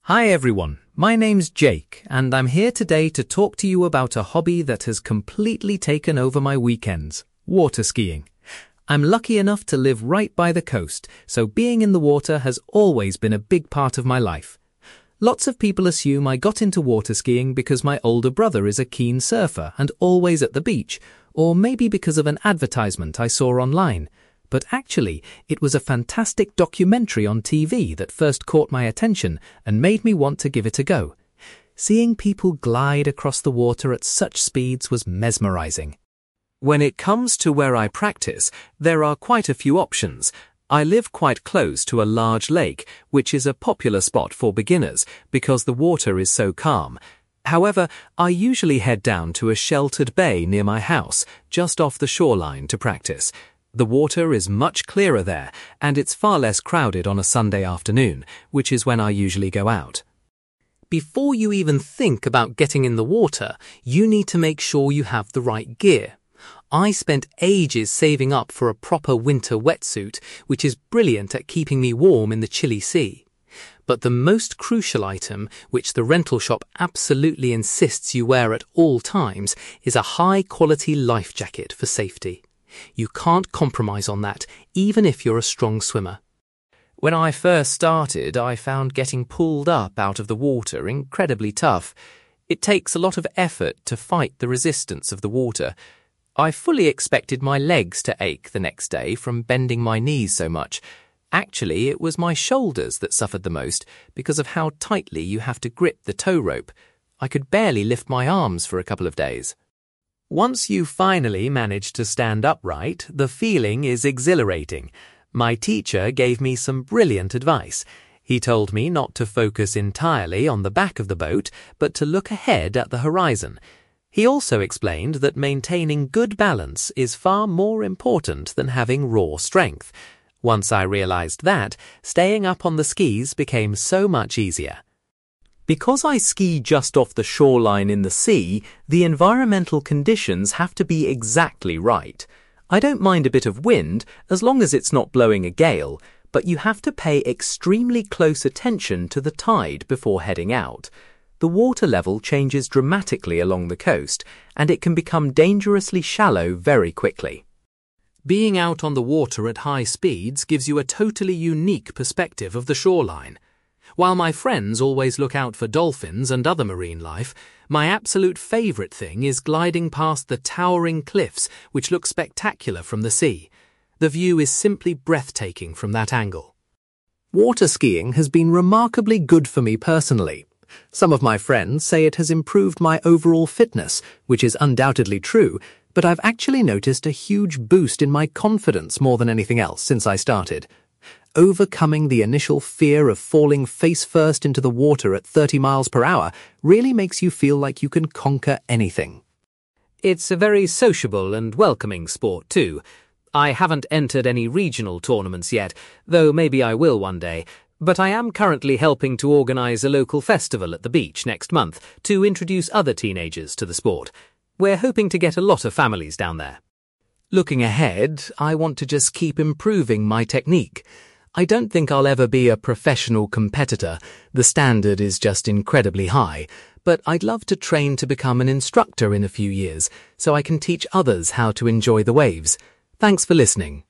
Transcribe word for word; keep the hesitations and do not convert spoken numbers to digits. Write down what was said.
Hi everyone, my name's Jake and I'm here today to talk to you about a hobby that has completely taken over my weekends, water skiing. I'm lucky enough to live right by the coast, so being in the water has always been a big part of my life. Lots of people assume I got into water skiing because my older brother is a keen surfer and always at the beach, or maybe because of an advertisement I saw online. But actually, it was a fantastic documentary on T V that first caught my attention and made me want to give it a go. Seeing people glide across the water at such speeds was mesmerizing. When it comes to where I practice, there are quite a few options. I live quite close to a large lake, which is a popular spot for beginners because the water is so calm. However, I usually head down to a sheltered bay near my house, just off the shoreline to practice. The water is much clearer there, and it's far less crowded on a Sunday afternoon, which is when I usually go out. Before you even think about getting in the water, you need to make sure you have the right gear. I spent ages saving up for a proper winter wetsuit, which is brilliant at keeping me warm in the chilly sea. But the most crucial item, which the rental shop absolutely insists you wear at all times, is a high-quality life jacket for safety. You can't compromise on that, even if you're a strong swimmer. When I first started, I found getting pulled up out of the water incredibly tough. It takes a lot of effort to fight the resistance of the water. I fully expected my legs to ache the next day from bending my knees so much. Actually, it was my shoulders that suffered the most because of how tightly you have to grip the tow rope. I could barely lift my arms for a couple of days. Once you finally manage to stand upright, the feeling is exhilarating. My teacher gave me some brilliant advice. He told me not to focus entirely on the back of the boat, but to look ahead at the horizon. He also explained that maintaining good balance is far more important than having raw strength. Once I realized that, staying up on the skis became so much easier. Because I ski just off the shoreline in the sea, the environmental conditions have to be exactly right. I don't mind a bit of wind as long as it's not blowing a gale, but you have to pay extremely close attention to the tide before heading out. The water level changes dramatically along the coast, and it can become dangerously shallow very quickly. Being out on the water at high speeds gives you a totally unique perspective of the shoreline. While my friends always look out for dolphins and other marine life, my absolute favourite thing is gliding past the towering cliffs which look spectacular from the sea. The view is simply breathtaking from that angle. Water skiing has been remarkably good for me personally. Some of my friends say it has improved my overall fitness, which is undoubtedly true, but I've actually noticed a huge boost in my confidence more than anything else since I started. Overcoming the initial fear of falling face first into the water at thirty miles per hour really makes you feel like you can conquer anything. It's a very sociable and welcoming sport too. I haven't entered any regional tournaments yet, though maybe I will one day, but I am currently helping to organise a local festival at the beach next month to introduce other teenagers to the sport. We're hoping to get a lot of families down there. Looking ahead, I want to just keep improving my technique. I don't think I'll ever be a professional competitor. The standard is just incredibly high, but I'd love to train to become an instructor in a few years so I can teach others how to enjoy the waves. Thanks for listening.